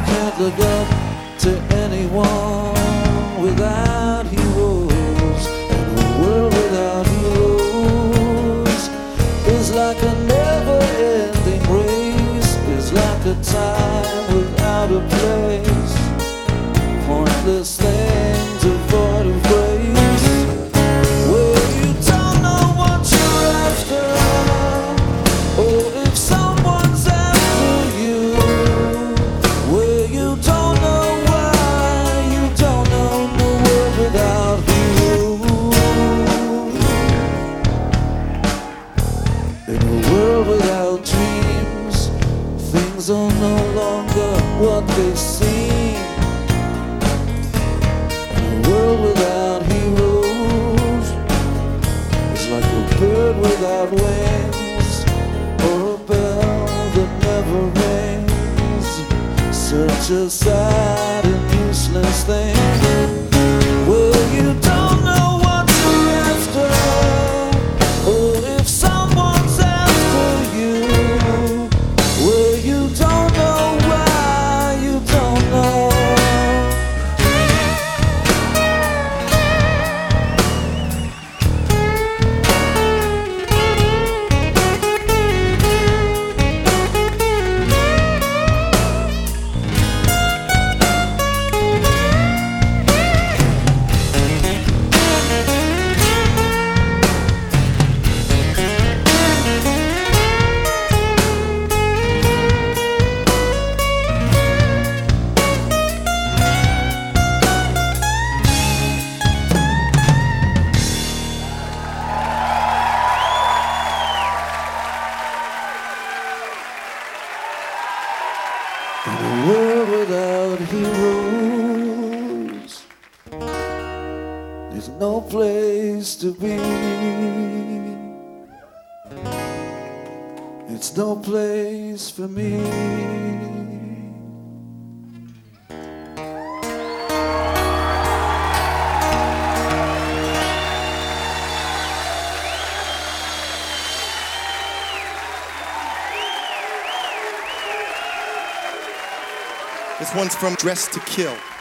can't look up to anyone without heroes. And a world without heroes is like a never-ending race. It's like a time without a place. Pointless things avoid a phrase. Where you don't know what you're after, or if someone's after you. Where you don't know why, you don't know the world without you. In a world without dreams, things are no longer what they seem. In a world without heroes, it's like a bird without wings, or a bell that never rings. Such a sad and useless thing. Well, you don't know what you're after, or if someone's after you. Well, you don't know why, you don't know. In a world without heroes, there's no place to be. It's no place for me. This one's from Dressed to Kill.